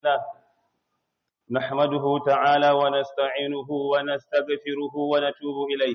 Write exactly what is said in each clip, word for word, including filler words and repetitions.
الله نحمده تعالى ونستعينه ونستغفره ونتوب إليه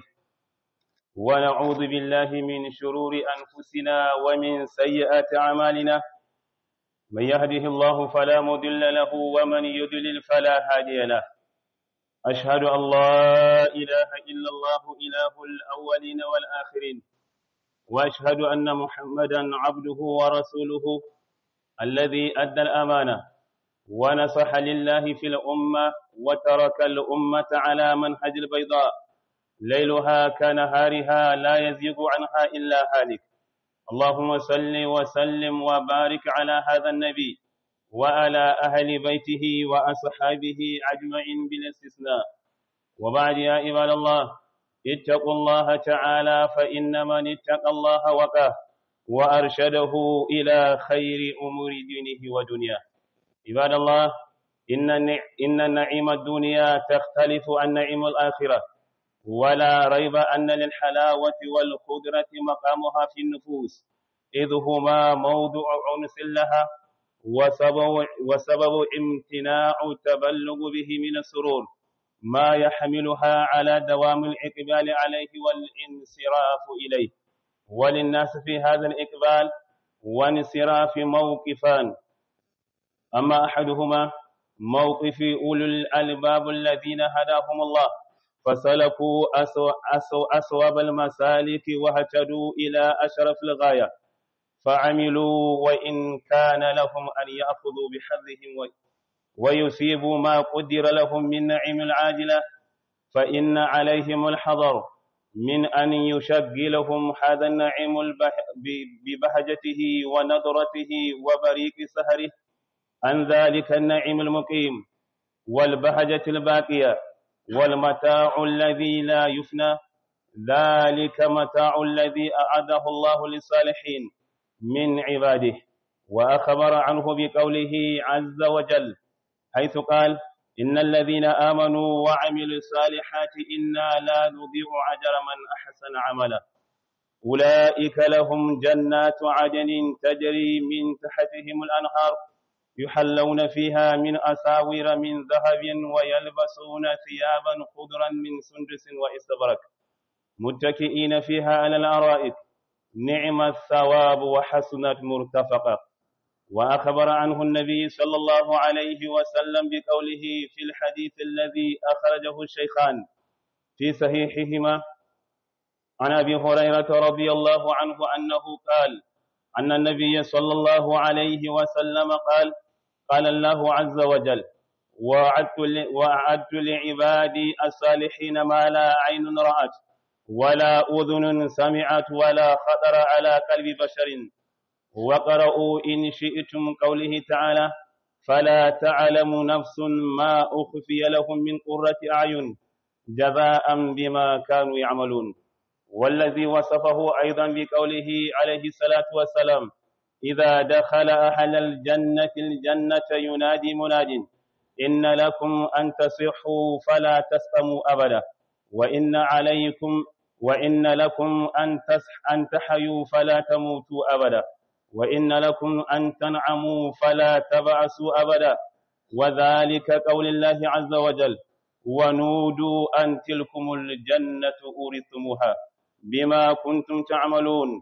ونعوذ بالله من شرور أنفسنا ومن سيئات أعمالنا. من يهده الله فلا مضل له ومن يضلل فلا هادي له. أشهد أن لا إله إلا الله إله الأولين والآخرين، وأشهد أن محمدا عبده ورسوله الذي أدى الأمانة ونصح لله في الأمة وترك الأمة على منهج البيضاء ليلها كنهارها لا يزيغ عنها إلا هالك. اللهم صل وسلم وبارك على هذا النبي وعلى أهل بيته وأصحابه أجمعين بلا استثناء. وبعد يا عباد الله، اتقوا الله تعالى، فإن من اتقى الله وقاه وأرشده إلى خير أمور دينه ودنياه. عباد الله، إن إن نعيم الدنيا تختلف عن نعيم الآخرة، ولا ريب أن للحلاوة والخضرة مقامها في النفوس، إذ هما موضع أنس لها وسبب, وسبب امتناع التبلغ به من السرور ما يحملها على دوام الإقبال عليه والانصراف إليه. وللناس في هذا الإقبال وانصراف موقفان: أما أحدهما موقف أولي الألباب الذين هداهم الله فسلكوا أسو أسو أسواب المسالك واهتدوا إلى أشرف الغاية، فعملوا وإن كان لهم أن يأخذوا بحظهم ويصيبوا ما قدر لهم من نعيم العاجلة، فإن عليهم الحذر من أن يشغلهم هذا النعيم ببهجته ونضرته وبريق سهره عن ذلك النعيم المقيم والبهجة الباقية والمتاع الذي لا يفنى. ذلك متاع الذي أعده الله للصالحين من عباده، وأخبر عنه بقوله عز وجل حيث قال: إن الذين آمنوا وعملوا الصالحات إنا لا نضيع أجر من أحسن عملا، أولئك لهم جنات عدن تجري من تحتهم الأنهار يحلون فيها من أساور من ذهب ويلبسون ثيابا خضرا من سندس واستبرق متكئين فيها على الأرائك نعم الثواب وحسنت مرتفقة. وأخبر عنه النبي صلى الله عليه وسلم بقوله في الحديث الذي أخرجه الشيخان في صحيحهما عن أبي هريرة رضي الله عنه أنه قال أن النبي صلى الله عليه وسلم قال: قال الله عز وجل: وأعدت لعبادي الصالحين ما لا عين رأت ولا أذن سمعت ولا خطر على قلب بشر. وقرأوا إن شئتم قوله تعالى: فلا تعلم نفس ما أخفي لهم من قرة أعين جزاء بما كانوا يعملون. والذي وصفه أيضا بقوله عليه الصلاة والسلام: إذا دخل أهل الجنة الجنة ينادي مناد: إن لكم أن تصحوا فلا تسقموا أبدا، وإن عليكم وإن لكم أن أن تحيوا فلا تموتوا أبدا، وإن لكم أن تنعموا فلا تبعثوا أبدا. وذلك قول الله عز وجل: ونودوا أن تلكم الجنة أورثتموها بما كنتم تعملون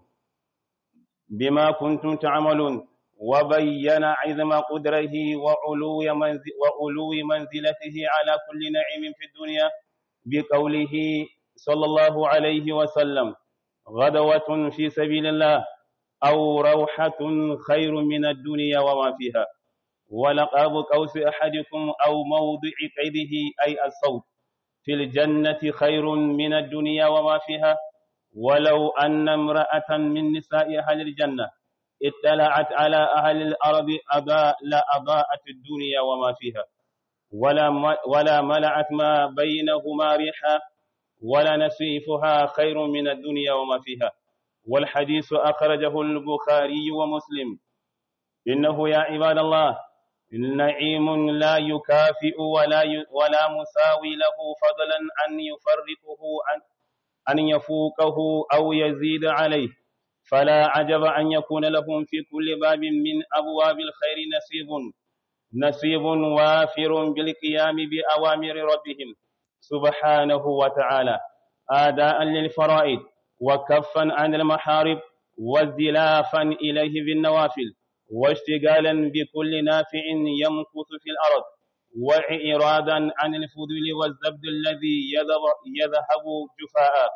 بما كنتم تعملون. وبين عظم قدره وعلو وعلو منزلته على كل نعيم في الدنيا بقوله صلى الله عليه وسلم: غدوة في سبيل الله أو روحة خير من الدنيا وما فيها، ولقاب قوس أحدكم أو موضع قيده أي الصوت في الجنة خير من الدنيا وما فيها. ولو أن امرأة من نساء أهل الجنة اطلعت على أهل الأرض أضاء لأضاءت الدنيا وما فيها، ولا ولا ملأت ما بينهما ريحا، ولا نسيفها خير من الدنيا وما فيها. والحديث أخرجه البخاري ومسلم. إنه يا عباد الله نعيم لا يكافئ ولا ولا مساوي له فضلا أن يفرقه عن أن يفوقه أو يزيد عليه، فلا عجب أن يكون لهم في كل باب من أبواب الخير نصيب نصيب وافر بالقيام بأوامر ربهم سبحانه وتعالى آداء للفرائض وكفا عن المحارم وازدلافا إليه بالنوافل واشتغالا بكل نافع يمكث في الأرض وإعراضا عن الفضول والزبد الذي يذهب جفاء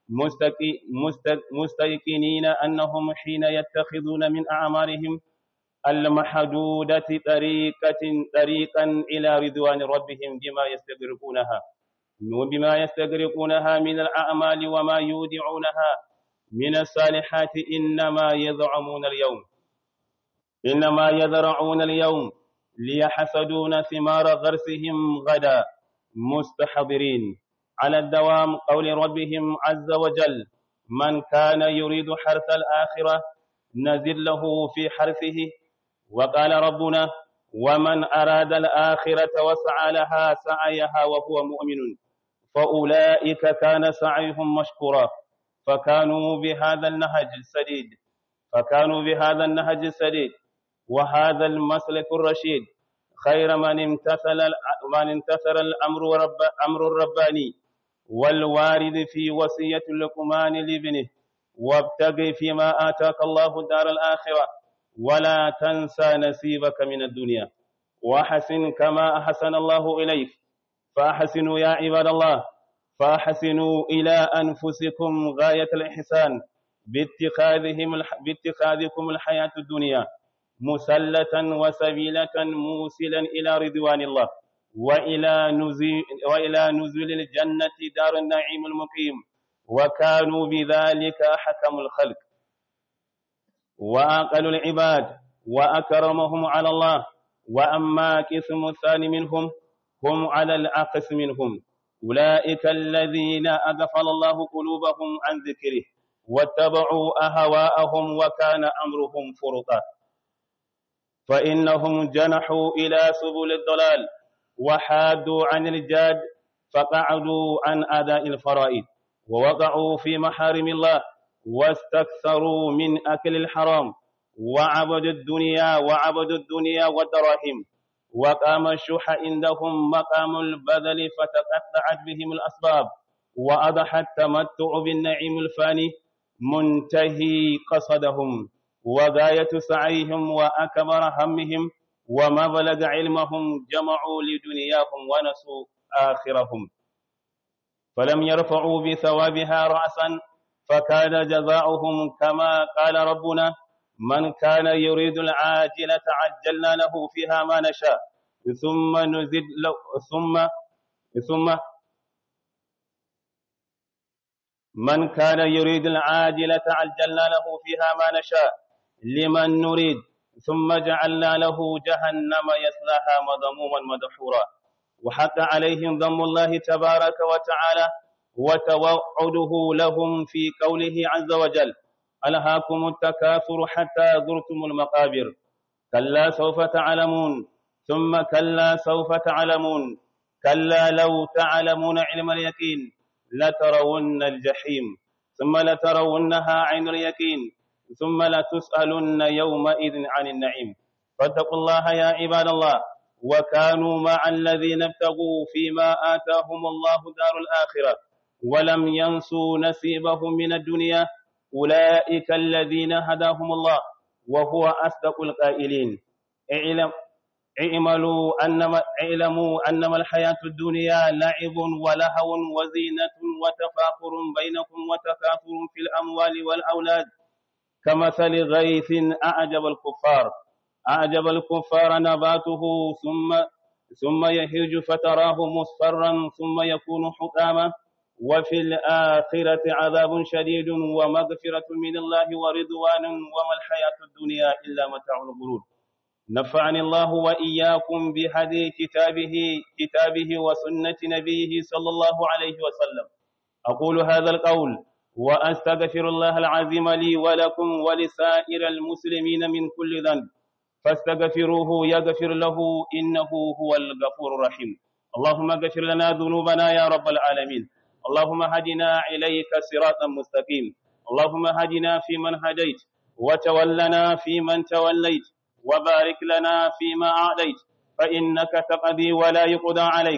مستيقنين أنهم حين يتخذون من أعمارهم المحدودة طريقة طريقا إلى رضوان ربهم بما يستغرقونها وبما يستغرقونها من الأعمال وما يودعونها من الصالحات إنما يزعمون اليوم إنما يزرعون اليوم ليحسدون ثمار غرسهم غدا مستحضرين على الدوام قول ربهم عز وجل من كان يريد حرث الآخرة نزد له في حرثه وقال ربنا ومن أراد الآخرة وسعى لها سعيها وهو مؤمن فأولئك كان سعيهم مشكورا فكانوا بهذا النهج السديد فكانوا بهذا النهج السديد وهذا المسلك الرشيد خير من امتثل من امتثل الأمر رب أمر الرباني والوارد في وصية لقمان لابنه وابتغ فيما آتاك الله الدار الآخرة ولا تنسى نصيبك من الدنيا وأحسن كما أحسن الله إليك فأحسنوا يا عباد الله فأحسنوا إلى أنفسكم غاية الإحسان باتخاذهم باتخاذكم الحياة الدنيا مسلة وسبيلة موصلا إلى رضوان الله وإلى نزول وإلى نزول الجنة دار النعيم المقيم وكانوا بذلك أحكم الخلق وأقل العباد وأكرمهم على الله وأما قسم الثاني منهم هم على العكس منهم أولئك الذين أغفل الله قلوبهم عن ذكره واتبعوا أهواءهم وكان أمرهم فرطا فإنهم جنحوا إلى سبل الضلال وحادوا عن الجاد فقعدوا عن أداء الفرائض ووقعوا في محارم الله واستكثروا من أكل الحرام وعبدوا الدنيا وعبدوا الدنيا والدراهم وقام الشح عندهم مقام البذل فتقطعت بهم الأسباب وأضح التمتع بالنعيم الفاني منتهي قصدهم وغاية سعيهم وأكبر همهم ومبلغ علمهم جمعوا لدنياهم ونسوا آخرهم فلم يرفعوا بثوابها رأسا فكان جزاؤهم كما قال ربنا من كان يريد العاجلة عجلنا له فيها ما نشاء ثم نزد له ثم ثم من كان يريد العاجلة عجلنا له فيها ما نشاء لمن نريد ثم جعلنا له جهنم يصلاها مذموما مدحورا وحق عليهم ذم الله تبارك وتعالى وتوعده لهم في قوله عز وجل ألهاكم التكاثر حتى زرتم المقابر كلا سوف تعلمون ثم كلا سوف تعلمون كلا لو تعلمون علم اليقين لترون الجحيم ثم لترونها عين اليقين ثم لتسألن يومئذ عن النعيم فاتقوا الله يا عباد الله وكانوا مع الذين ابتغوا فيما آتاهم الله دار الآخرة ولم ينسوا نصيبهم من الدنيا أولئك الذين هداهم الله وهو أصدق القائلين اعلم اعملوا أنما اعلموا أنما الحياة الدنيا لعب ولهو وزينة وتفاخر بينكم وتكاثر في الأموال والأولاد كمثل غيث أعجب الكفار أعجب الكفار نباته ثم ثم يهيج فتراه مصفرا ثم يكون حطاما وفي الآخرة عذاب شديد ومغفرة من الله ورضوان وما الحياة الدنيا إلا متاع الغرور نفعني الله وإياكم بهدي كتابه كتابه وسنة نبيه صلى الله عليه وسلم أقول هذا القول وأستغفر الله العظيم لي ولكم ولسائر المسلمين من كل ذنب فاستغفروه يغفر له إنه هو الغفور الرحيم اللهم اغفر لنا ذنوبنا يا رب العالمين اللهم هدنا إليك صراطا مستقيم اللهم هدنا فيمن هديت وتولنا فيمن توليت وبارك لنا فيما أعطيت فإنك تقضي ولا يقضى عليك،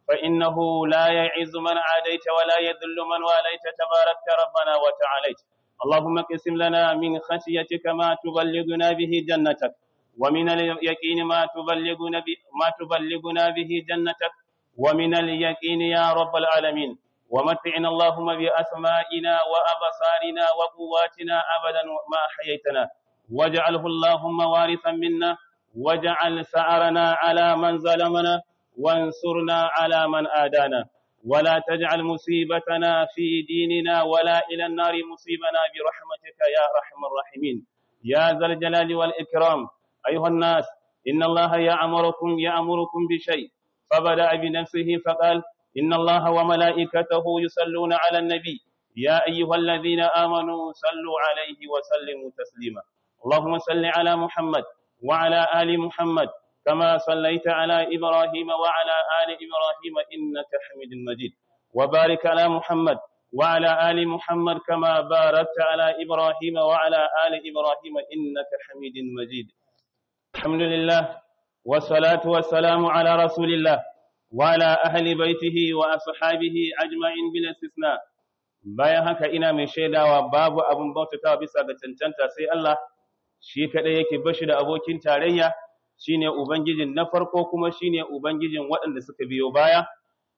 فإنه لا يعز من عاديت ولا يذل من واليت، تباركت ربنا وتعاليت. اللهم اقسم لنا من خشيتك ما تبلغنا به جنتك، ومن اليقين ما تبلغنا به ما تبلغنا به جنتك، ومن اليقين يا رب العالمين. ومتعنا اللهم بأسمائنا وأبصارنا وقواتنا أبدا ما أحييتنا، واجعله اللهم وارثا منا، واجعل ثأرنا على من ظلمنا، وانصرنا على من آدانا، ولا تجعل مصيبتنا في ديننا ولا إلى النار مصيبنا، برحمتك يا أرحم الراحمين يا ذا الجلال والإكرام. أيها الناس، إن الله يأمركم يأمركم بشيء، فبدأ بنفسه فقال: إن الله وملائكته يصلون على النبي يا أيها الذين آمنوا صلوا عليه وسلموا تسليما. اللهم صل على محمد وعلى آل محمد كما صليت على إبراهيم وعلى آل إبراهيم إنك حميد مجيد، وبارك على محمد وعلى آل محمد كما باركت على إبراهيم وعلى آل إبراهيم إنك حميد مجيد. الحمد لله والصلاة والسلام على رسول الله وعلى أهل بيته وأصحابه أجمعين بلا استثناء. bayan haka ina mai shaidawa babu abin bautatawa bisa ga cancanta sai Allah, shi kadai yake bashi da abokin tarayya, shine ubangijin na farko kuma shine ubangijin waɗanda suka biyo baya.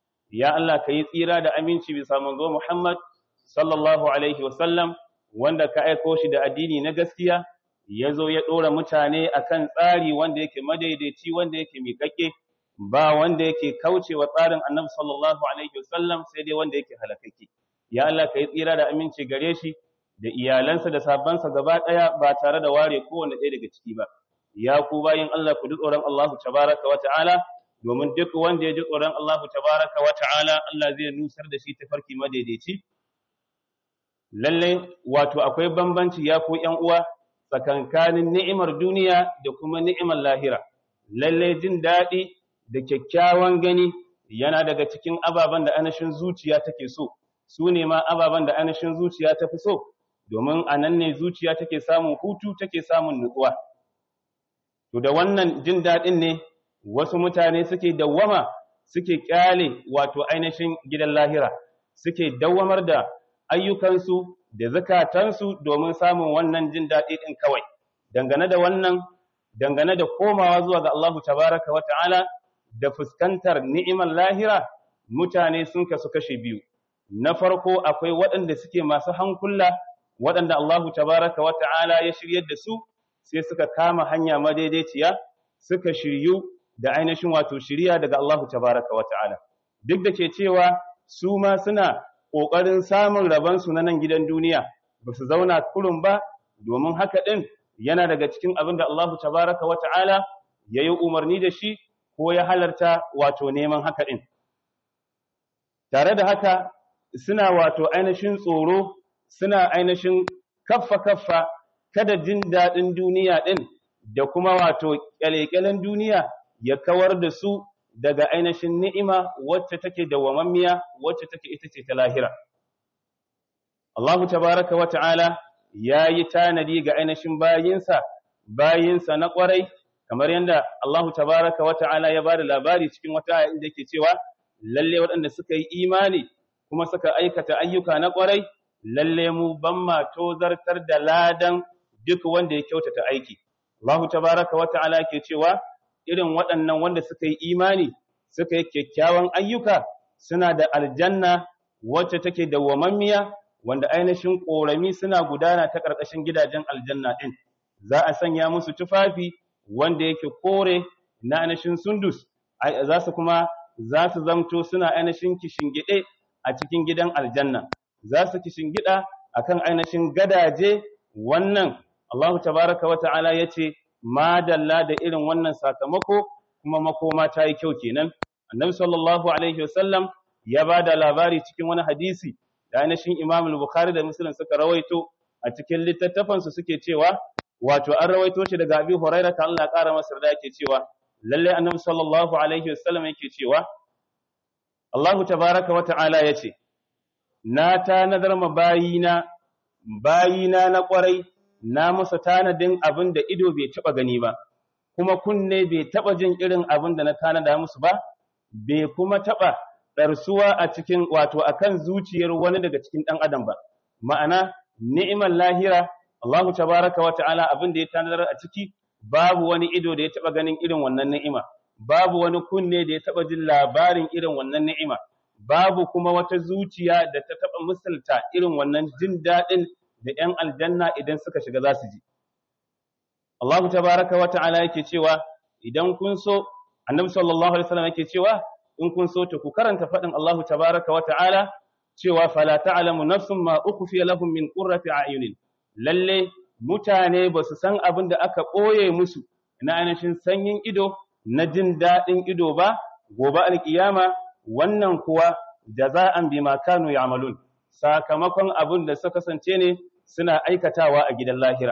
Ya Allah, ka yi tsira da aminci bisa manzo Muhammad sallallahu alaihi wasallam, wanda ka aiko shi da addini na gaskiya, ya zo ya ɗora mutane akan tsari wanda yake madaidaici, wanda yake miƙaƙƙe, ba wanda yake kaucewa tsarin annabi sallallahu alaihi wasallam sai dai wanda yake halakakke. Ya Allah, ka yi tsira da aminci gare shi da iyalansa da sabansa gaba ɗaya ba tare da ware kowanne ɗaya daga ciki ba. Ya ku bayin Allah, ku ji tsoron Allah tabaraka wa ta'ala, domin duk wanda ya ji tsoron Allah tabaraka wa ta'ala, Allah zai nusar da shi tafarki madaidaici. Lallai wato akwai bambanci ya ku ƴan uwa tsakankanin ni'imar duniya da kuma ni'imar lahira. Lallai jin daɗi da kyakkyawan gani yana daga cikin ababen da anashin zuciya take so, su ne ma ababen da anashin zuciya ta fi so, domin a nan ne zuciya take samun hutu, take samun nutsuwa. To da wannan jin daɗin ne wasu mutane suke dawwama, suke ƙyale wato ainihin gidan lahira, suke dawwamar da ayyukansu da zakatansu domin samun wannan jin daɗi ɗin kawai. Dangane da wannan, dangane da komawa zuwa ga Allahu tabaraka wa ta'ala da fuskantar ni'imar lahira, mutane sun kasu kashe biyu. Na farko akwai waɗanda suke masu hankula, waɗanda Allahu tabaraka wa ta'ala ya shiryar da su, sai suka kama hanya madaidaiciya, suka shiryu da ainihin wato shiriya daga Allahu tabaraka wa ta'ala. Duk da ke cewa su ma suna ƙoƙarin samun rabansu na nan gidan duniya, ba su zauna kurun ba, domin haka ɗin yana daga cikin abin da Allahu tabaraka wa ta'ala ya yi umarni da shi ko ya halarta wato neman haka ɗin. Tare da haka suna wato ainihin tsoro, suna ainihin kaffa-kaffa kada jin daɗin duniya ɗin da kuma wato ƙyale-ƙyalen duniya ya kawar da su daga ainihin ni'ima wacce take dawwamammiya, wacce take ita ce ta lahira. Allahu tabaraka wa ta'ala ya yi tanadi ga ainihin bayinsa, bayinsa na ƙwarai, kamar yadda Allahu tabaraka wa ta'ala ya ba da labari cikin wata aya inda yake cewa lalle waɗanda suka yi imani kuma suka aikata ayyuka na ƙwarai, lalle mu ban ma tozartar da ladan duk wanda ya kyautata aiki. Allahu tabaraka wa ta'ala ke cewa irin waɗannan wanda suka yi imani suka yi kyakkyawan ayyuka suna da aljanna wacce take dawwamammiya, wanda ainihin ƙorami suna gudana ta ƙarƙashin gidajen aljanna ɗin. Za a sanya musu tufafi wanda yake kore na ainihin sundus, za su kuma za su zamto suna ainihin kishingiɗe a cikin gidan aljanna, za su kishingiɗa akan ainihin gadaje. Wannan Allahu tabaraka wa ta'ala ya ce madalla da irin wannan sakamako, kuma makoma ta yi kyau kenan. Annabi sallallahu alaihi wasallam ya ba da labari cikin wani hadisi da ainihin Imam al-Bukhari da Muslim suka rawaito a cikin littattafansu, suke cewa wato an rawaito shi daga Abi Hurairah ta Allah ya ƙara masa da yake cewa lalle Annabi sallallahu alaihi wasallam yake cewa Allahu tabaraka wa ta'ala yace na tanadar ma bayina bayina na ƙwarai, na musu tanadin abin da ido bai taɓa gani ba, kuma kunne bai taɓa jin irin abin da na tanada musu ba, bai kuma taɓa ɗarsuwa a cikin wato akan zuciyar wani daga cikin ɗan adam ba. Ma'ana ni'imar lahira Allahu tabaraka wa ta'ala abin da ya tanadar a ciki babu wani ido da ya taɓa ganin irin wannan ni'ima, babu wani kunne da ya taɓa jin labarin irin wannan ni'ima, babu kuma wata zuciya da ta taɓa misalta irin wannan jin daɗin da ‘yan aljanna idan suka shiga za su ji. Allahu tabaraka wa ta'ala yake cewa idan kun so, annabi sallallahu alaihi wasallam yake cewa in kun so to ku karanta faɗin Allahu tabaraka wa ta'ala cewa fala ta'lamu nafsun ma ukhfiya lahum min qurrati a'yunin. Lalle mutane ba su san abin da aka ɓoye musu na ainihin sanyin ido na jin daɗin ido ba gobe alkiyama, wannan kuwa jaza'an bima kanu ya'malun, sakamakon abin da suka kasance ne suna aikatawa a gidan lahira.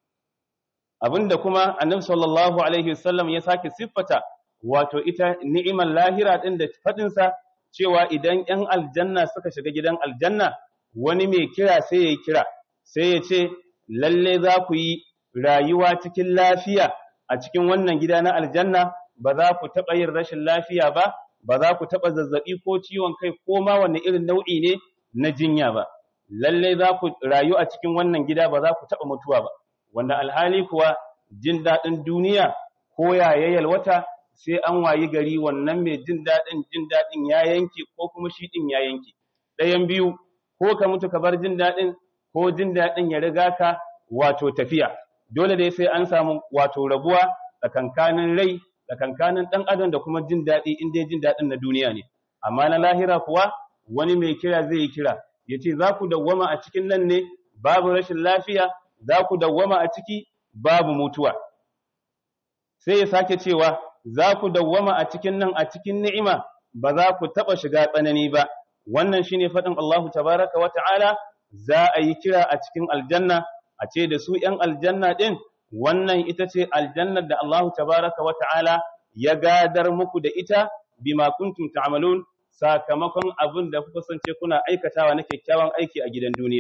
Abinda kuma annabi sallallahu alaihi wasallam ya sake siffata wato ita ni'imar lahira din da fadin sa cewa idan ƴan aljanna suka shiga gidan aljanna wani mai kira sai ya kira sai ya ce lalle za ku yi rayuwa cikin lafiya a cikin wannan gida na aljanna, ba za ku taɓa yin rashin lafiya ba, ba za ku taɓa zazzaɓi ko ciwon kai ko ma wanne irin nau'i ne na jinya ba, lalle za ku rayu a cikin wannan gida ba za ku taɓa mutuwa ba. Wanda alhali kuwa jin daɗin duniya ko ya yalwata sai an wayi gari wannan mai jin daɗin jin daɗin ya yanke ko kuma shi ɗin ya yanke. Ɗayan biyu, ko ka mutu ka bar jin daɗin ko jin daɗin ya riga ka wato tafiya. Dole dai sai an samu wato rabuwa tsakankanin rai, tsakankanin ɗan adam da kuma jin daɗi in dai jin daɗin na duniya ne. Amma na lahira kuwa wani mai kira zai yi kira, ya ce za ku dawwama a cikin nan ne babu rashin lafiya, za ku dawwama a ciki babu mutuwa. Sai ya sake cewa za ku dawwama a cikin nan a cikin ni'ima ba za ku taɓa shiga tsanani ba. Wannan shine faɗin Allahu tabaraka wa ta'ala, za a yi kira a cikin aljanna a ce da su ‘yan aljanna ɗin, wannan ita ce aljannar da Allahu tabaraka wa ta'ala ya gadar muku da ita bima kuntum ta'malun, sakamakon abin da kuka sance kuna aikatawa na kyakkyawan aiki a gidan duniya.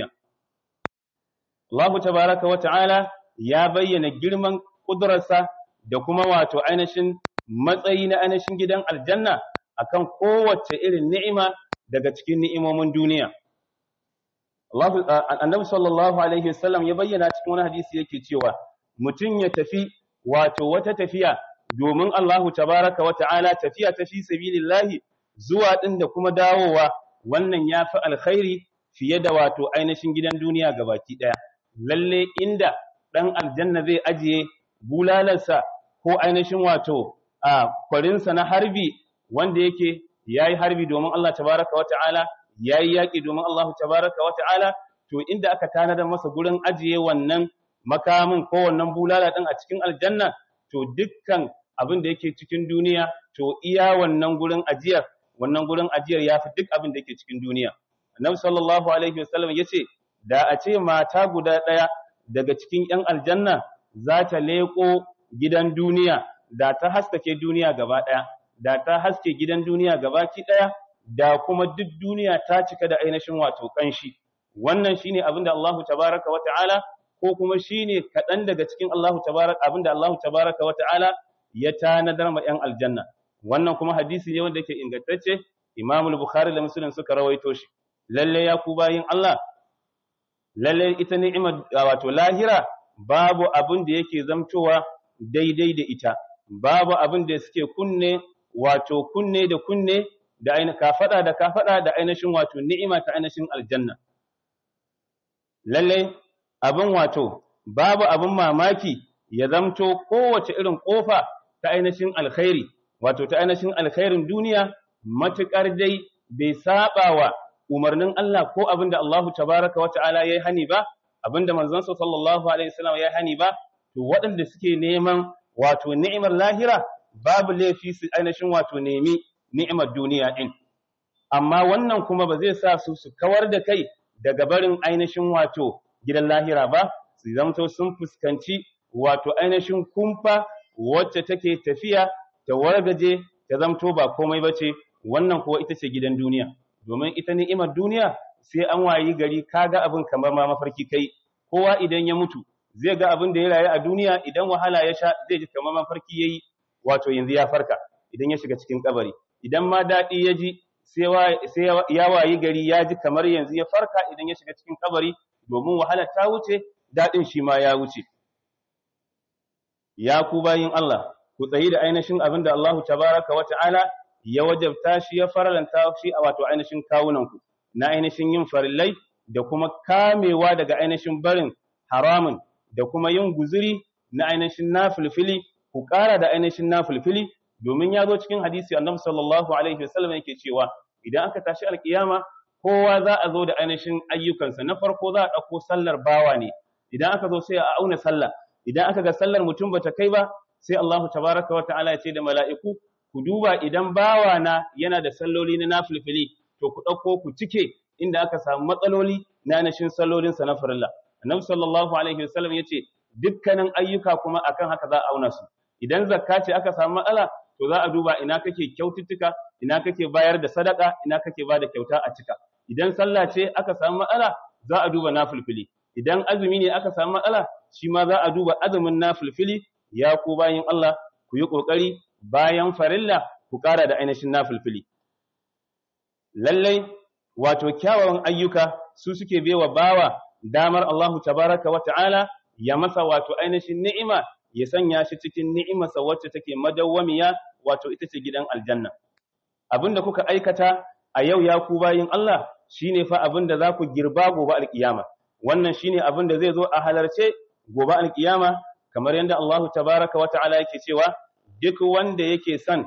Allahu tabaraka wa ta'ala ya bayyana girman ƙudurarsa da kuma wato ainihin matsayi na ainihin gidan aljanna akan kowace irin ni'ima daga cikin ni'imomin duniya. Annabi sallallahu alaihi wasallam ya bayyana cikin wani hadisi yake cewa mutum ya tafi wato wata tafiya domin Allahu tabaraka wa ta'ala, tafiya ta fi sabilillahi zuwa din da kuma dawowa, wannan yafi alkhairi fiye da wato ainihin gidan duniya gabaki daya. Lalle inda dan aljanna zai ajiye bulalarsa ko ainihin wato a kwarinsa na harbi wanda yake yayi harbi domin Allah tabaraka wa ta'ala, yayi yaki domin Allah tabaraka wa ta'ala, to inda aka tanada masa gurin ajiye wannan makamin ko wannan bulala din a cikin aljanna, to dukkan abin da yake cikin duniya to iya wannan gurin ajiyar wannan gurin ajiyar yafi duk abin da yake cikin duniya. Annabi sallallahu alaihi wasallam yace da a ce mata guda daya daga cikin ƴan aljanna za ta leko gidan duniya, da ta haskake duniya gaba daya, da ta haske gidan duniya gabaki daya, da kuma duk duniya ta cika da ainihin wato kanshi. Wannan shine abinda Allahu tabaraka wa ta'ala, ko kuma shine kadan daga cikin Allahu tabaraka abinda Allahu tabaraka wa ta'ala ya tanadar ma ƴan aljanna. Wannan kuma hadisi ne wanda yake ingantacce, Imam al-Bukhari da Muslim suka rawaito shi. Lalle ya ku bayin Allah, lalle ita ni'imar wato lahira babu abin da yake zamtowa daidai da ita, babu abin da suke kunne wato kunne da kunne da aina kafada da kafada da ainihin wato ni'ima ta ainihin aljanna. Lalle abin wato babu abin mamaki ya zamto kowace irin kofa ta ainihin alkhairi, wato ta ainihin alkhairin duniya, matukar dai bai saba wa umarnin Allah ko abinda Allahu tabaraka wa ta'ala yayi hani ba, abinda manzon sa sallallahu alaihi wasallam yayi hani ba, to waɗanda suke neman wato ni'imar lahira babu laifi su ainihin wato nemi ni'imar duniya din. Amma wannan kuma ba zai sa su su kawar da kai daga barin ainihin wato gidan lahira ba, su zamto sun fuskanci wato ainihin kumfa wacce take tafiya ta wargaje ta zamto ba komai bace. Wannan kuwa ita ce gidan duniya, domin ita ni'imar duniya sai an wayi gari kaga abin kamar ma mafarki kai. Kowa idan ya mutu zai ga abin da ya rayu a duniya idan wahala ya sha zai ji kamar mafarki yayi wato yanzu ya farka idan ya shiga cikin kabari idan ma daɗi ya ji sai ya wayi gari ya ji kamar yanzu ya farka idan ya shiga cikin kabari domin wahala ta wuce daɗin shi ma ya wuce ya ku bayin Allah ku tsayi da ainihin abin da Allah tabaraka wa ta'ala ya wajabta shi ya faralanta shi a wato ainihin kawunanku na ainihin yin farillai da kuma kamewa daga ainihin barin haramun da kuma yin guzuri na ainihin nafilfili ku ƙara da ainihin nafilfili domin ya zo cikin hadisi annabi sallallahu alaihi wasallam yake cewa idan aka tashi alkiyama kowa za a zo da ainihin ayyukansa na farko za a ɗauko sallar bawa ne idan aka zo sai a auna sallah idan aka ga sallar mutum bata kai ba sai Allah tabaraka wa ta'ala ya ce da mala'iku ku duba idan bawa na yana da salloli na nafilfili to ku ɗauko ku cike inda aka samu matsaloli na ainihin sallolin sa na farilla annabi sallallahu alaihi wasallam yace dukkanin ayyuka kuma akan haka za a auna su idan zakka ce aka samu matsala to za a duba ina kake kyaututtuka ina kake bayar da sadaka ina kake ba da kyauta a cika idan sallah ce aka samu matsala za a duba nafilfili idan azumi ne aka samu matsala shi ma za a duba azumin nafilfili ya ku bayin Allah ku yi kokari bayan farilla ku kara da ainihin nafilfili lallai wato kyawawan ayyuka su suke baiwa bawa damar Allah tabaraka wa ta'ala ya masa wato ainihin ni'ima ya sanya shi cikin ni'imarsa wacce take madawwamiya wato ita ce gidan aljanna abinda kuka aikata a yau ya ku bayin Allah shine fa abinda za ku girba gobe alkiyama wannan shine abinda zai zo a halarce gobe alkiyama kamar yadda Allah tabaraka wa ta'ala yake cewa duk wanda yake son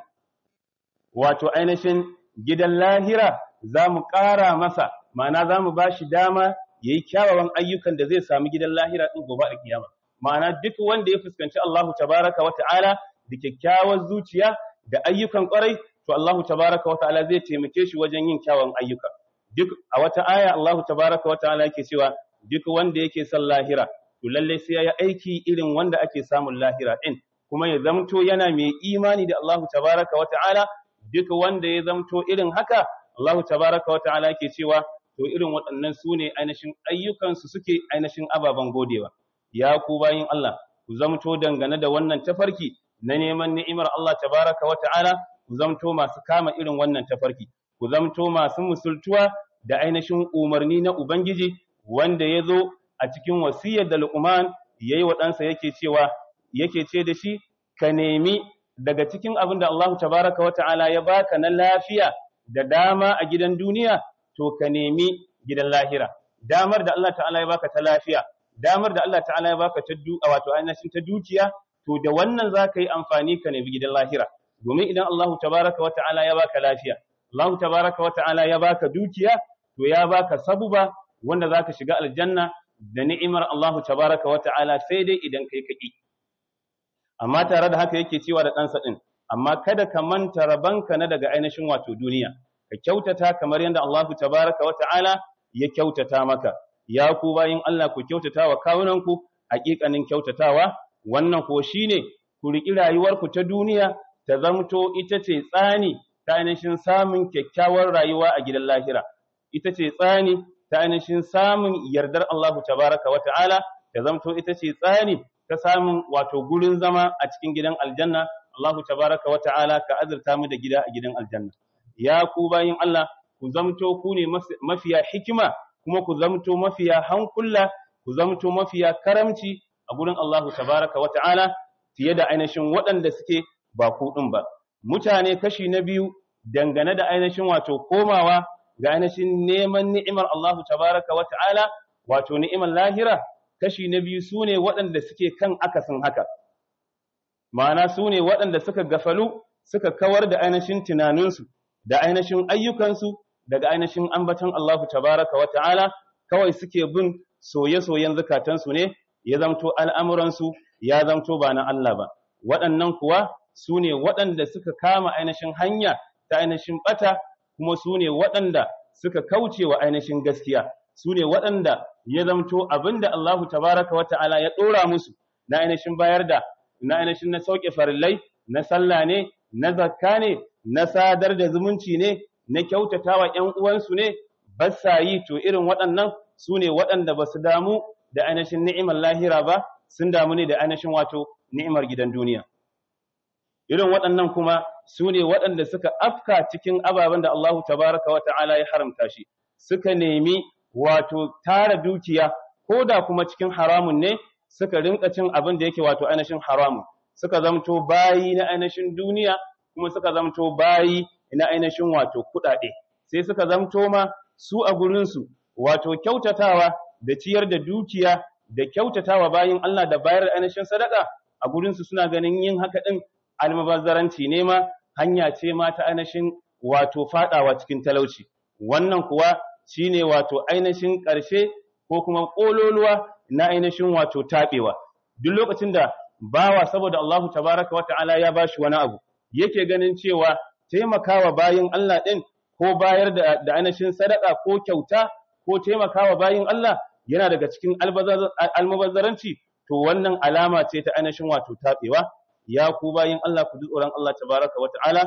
wato ainihin gidan lahira za mu ƙara masa ma'ana za mu ba shi dama yayi kyawawan ayyukan da zai samu gidan lahira din gobe alkiyama ma'ana duk wanda ya fuskanci Allah tabaraka wa ta'ala da kyakkyawar zuciya da ayyukan ƙwarai to Allah tabaraka wa ta'ala zai taimake shi wajen yin kyawawan ayyuka duk a wata aya Allah tabaraka wa ta'ala yake cewa duk wanda yake son lahira to lalle sai ya yi aiki irin wanda ake samun lahira din kuma ya zamto yana mai imani da Allah tabaraka wa ta'ala duk wanda ya zamto irin haka Allah tabaraka wa ta'ala yake cewa to irin waɗannan su ne ainihin ayyukansu suke ainihin ababen godewa ya ku bayin Allah ku zamto dangane da wannan tafarki na neman ni'imar Allah tabaraka wa ta'ala ku zamto masu kama irin wannan tafarki ku zamto masu musultuwa da ainihin umarni na ubangiji wanda ya zo a cikin wasiyar da Luqman yayi wa ɗansa yake cewa yake ce da shi ka nemi daga cikin abin da Allah tabaraka wa ta'ala ya baka na lafiya da dama a gidan duniya to ka nemi gidan lahira damar da Allah ta'ala ya baka ta lafiya damar da Allah ta'ala ya baka ta du wato ainihin ta dukiya to da wannan zaka yi amfani ka nemi gidan lahira domin idan Allah tabaraka wa ta'ala ya baka lafiya Allah tabaraka wa ta'ala ya baka dukiya to ya baka sabuba wanda zaka shiga aljanna da ni'imar Allah tabaraka wa ta'ala sai dai idan kai kaki amma tare da haka yake cewa da ɗansa ɗin amma kada ka manta rabanka na daga ainihin wato duniya ka kyautata kamar yadda Allah tabaraka wa ta'ala ya kyautata maka ya ku bayin Allah ku kyautata wa kawunanku haƙiƙanin kyautatawa wannan ko shine ku riƙi rayuwarku ta duniya ta zamto ita ce tsani ta ainihin samun kyakkyawar rayuwa a gidan lahira ita ce tsani ta ainihin samun yardar Allah tabaraka wa ta'ala ta zamto ita ce tsani ta samun wato gurin zama a cikin gidan aljanna Allah tabaraka wa ta'ala ka azurta mu da gida a gidan aljanna ya ku bayin Allah ku zamto ku ne mafiya hikima kuma ku zamto mafiya hankula ku zamto mafiya karamci a gurin Allah tabaraka wa ta'ala fiye da ainihin waɗanda suke ba ku din ba mutane kashi na biyu dangane da ainihin wato komawa ga ainihin neman ni'imar Allah tabaraka wa ta'ala wato ni'imar lahira kashi na biyu su ne waɗanda suke kan akasin haka ma'ana su ne waɗanda suka gafalu suka kawar da ainihin tunaninsu da ainihin ayyukansu daga ainihin ambaton Allah tabaraka wa ta'ala kawai suke bin soye-soyen zukatansu ne ya zamto al'amuransu ya zamto ba na Allah ba waɗannan kuwa su ne waɗanda suka kama ainihin hanya ta ainihin ɓata kuma su ne waɗanda suka kauce wa ainihin gaskiya su ne waɗanda ya zamto abinda Allahu tabaraka wa ta'ala ya ɗora musu na ainihin bayar da na ainihin na sauke farillai na sallah ne na zakka ne na sadar da zumunci ne na kyautatawa ƴan uwansu ne ba sa yi to irin waɗannan su ne waɗanda ba su damu da ainihin ni'imar lahira ba sun damu ne da ainihin wato ni'imar gidan duniya. Irin waɗannan kuma su ne waɗanda suka afka cikin ababen da Allah tabaraka wa ta'ala ya haramta shi, suka nemi wato tara dukiya ko da kuma cikin haramun ne suka rinka cin abin da yake wato ainihin haramun, suka zamto bayi na ainihin duniya kuma suka zamto bayi na ainihin wato kuɗaɗe, sai suka zamto ma su a gurinsu wato kyautatawa da ciyar da dukiya da kyautatawa bayin Allah da bayar da ainihin sadaka a gurinsu suna ganin yin haka ɗin almubazzaranci ne ma, hanya ce ma ta ainihin wato faɗawa cikin talauci. Wannan kuwa shine wato ainihin ƙarshe ko kuma ƙololuwa na ainihin wato taɓewa. Duk lokacin da bawa saboda Allahu tabaraka wa ta'ala ya bashi wani abu, yake ganin cewa taimakawa bayin Allah ɗin ko bayar da, da ainihin sadaka ko kyauta ko taimakawa bayin Allah yana daga cikin almubazzaranci, to wannan alama ce ta ainihin wato taɓewa. Ya ku bayin Allah ku ji tsoron Allah tabaraka wa ta'ala,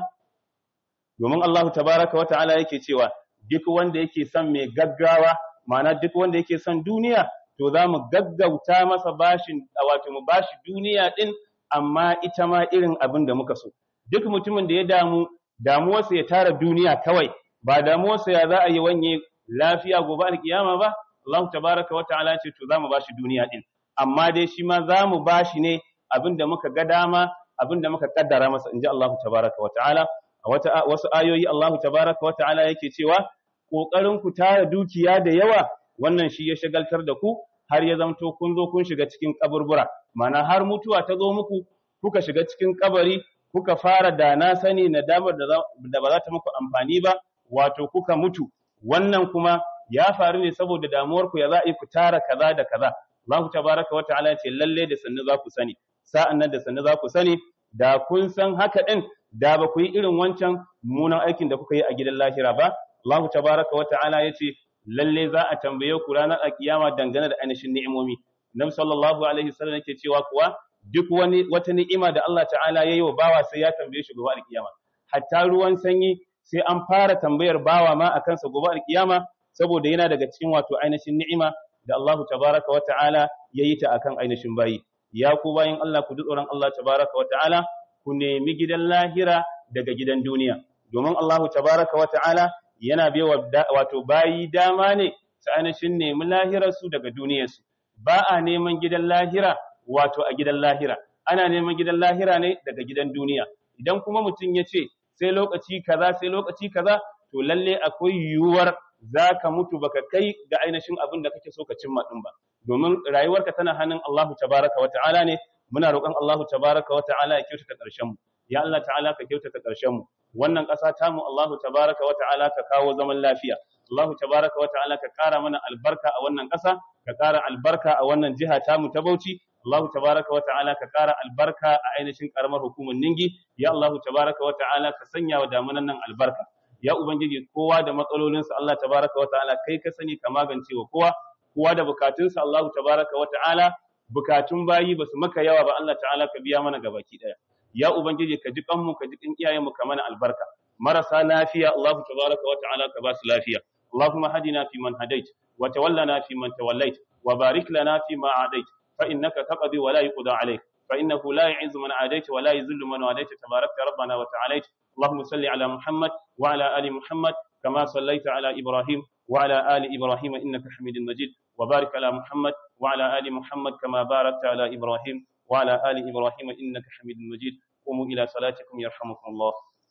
domin Allah tabaraka wa ta'ala yake cewa duk wanda yake son mai gaggawa, ma'ana duk wanda yake son duniya, to za mu gaggauta masa bashin, wato mu bashi duniya din, amma ita ma irin abin da muka so. Duk mutumin da ya damu, damuwarsa ya tara duniya kawai, ba damuwarsa ya za a yi wanye lafiya gobe alkiyama ba, Allah tabaraka wa ta'ala ce to za mu bashi duniya din, amma dai shi ma za mu bashi ne abin da muka ga dama, abin da muka kaddara masa, inji Allah tabaraka wa ta'ala. A wata wasu ayoyi Allah tabaraka wa ta'ala yake cewa kokarin ku tara dukiya da yawa, wannan shi ya shagaltar da ku har ya zamto kun zo kun shiga cikin kaburbura, mana har mutuwa ta zo muku kuka shiga cikin kabari, kuka fara da na sani nadamar da ba za ta muku amfani ba, wato kuka mutu. Wannan kuma ya faru ne saboda damuwar ku ya za a yi ku tara kaza da kaza. Allah tabaraka wa ta'ala ce lalle da sannu za ku sani, sa'an nan da sannu za ku sani, da kun san haka din da ba ku yi irin wancan munan aikin da kuka yi a gidan lahira ba. Allah tabaraka wa ta'ala yace lalle za a tambaye ku ranar alkiyama dangane da ainihin ni'imomi. Nabi sallallahu alaihi wasallam yake cewa kuwa duk wani wata ni'ima da Allah ta'ala yayi wa bawa sai ya tambaye shi gobe alkiyama. Hatta ruwan sanyi sai an fara tambayar bawa ma akan sa gobe alkiyama, saboda yana daga cikin wato ainihin ni'ima da Allah tabaraka wa ta'ala yayi ta akan ainihin bayi. Ya ku bayin Allah ku ji tsoron Allah tabaraka wa ta'ala, ku nemi gidan lahira daga gidan duniya, domin Allah tabaraka wa ta'ala yana baiwa wato bayi dama ne su ainihin nemi lahirarsu daga duniyarsu. Ba a neman gidan lahira wato a gidan lahira, ana neman gidan lahira ne daga gidan duniya. Idan kuma mutum ya ce sai lokaci kaza sai lokaci kaza, to lalle akwai yiwuwar za ka mutu baka kai ga ainihin abin da kake so ka cimma din ba, domin rayuwarka tana hannun Allah tabaraka wa ta'ala ne. Muna roƙon Allah tabaraka wa ta'ala ya kyautata ƙarshen mu, ya Allah ta'ala ka kyautata ƙarshen mu. Wannan ƙasa ta mu Allah tabaraka wa ta'ala ka kawo zaman lafiya, Allah tabaraka wa ta'ala ka ƙara mana albarka a wannan ƙasa, ka ƙara albarka a wannan jiha ta mu ta Bauchi. Allah tabaraka wa ta'ala ka ƙara albarka a ainihin ƙaramar hukumar Ningi, ya Allah tabaraka wa ta'ala ka sanya wa damunan nan albarka. Ya Ubangiji, kowa da matsalolinsa Allah tabaraka wa ta'ala kai ka sani ka magance wa kowa, kowa da bukatunsa Allah tabaraka wa ta'ala, bukatun bayi ba su maka yawa ba, Allah ta'ala ka biya mana gabaki daya. Ya Ubangiji, ka ji kanmu ka ji kan iyayenmu ka mana albarka. Marasa lafiya Allah tabaraka wa ta'ala ka ba su lafiya. Allahumma hadina fi man hadait wa tawallana fi man tawallait wa barik lana fi ma adait fa innaka taqdi wa la yuqda alayk fa innahu la yu'izzu man adait wa la yuzillu man wadait tabarakta rabbana wa ta'alait. اللهم صل على محمد وعلى آل محمد كما صليت على إبراهيم وعلى آل إبراهيم إنك حميد مجيد وبارك على محمد وعلى آل محمد كما باركت على إبراهيم وعلى آل إبراهيم إنك حميد مجيد قوموا إلى صلاتكم يرحمكم الله.